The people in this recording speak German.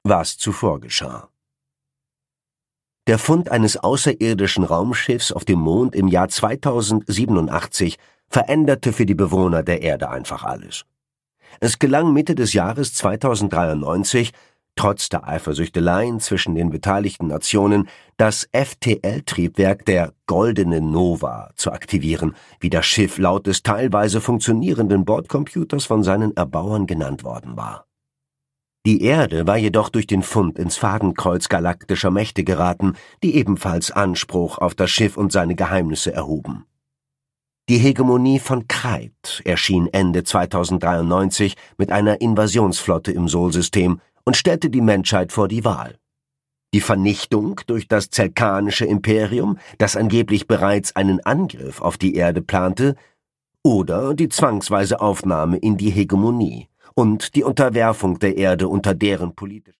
was zuvor geschah. Der Fund eines außerirdischen Raumschiffs auf dem Mond im Jahr 2087 veränderte für die Bewohner der Erde einfach alles. Es gelang Mitte des Jahres 2093, trotz der Eifersüchteleien zwischen den beteiligten Nationen, das FTL-Triebwerk der Goldenen Nova zu aktivieren, wie das Schiff laut des teilweise funktionierenden Bordcomputers von seinen Erbauern genannt worden war. Die Erde war jedoch durch den Fund ins Fadenkreuz galaktischer Mächte geraten, die ebenfalls Anspruch auf das Schiff und seine Geheimnisse erhoben. Die Hegemonie von Krayt erschien Ende 2093 mit einer Invasionsflotte im Sol-System und stellte die Menschheit vor die Wahl: die Vernichtung durch das Zelkanische Imperium, das angeblich bereits einen Angriff auf die Erde plante, oder die zwangsweise Aufnahme in die Hegemonie und die Unterwerfung der Erde unter deren politische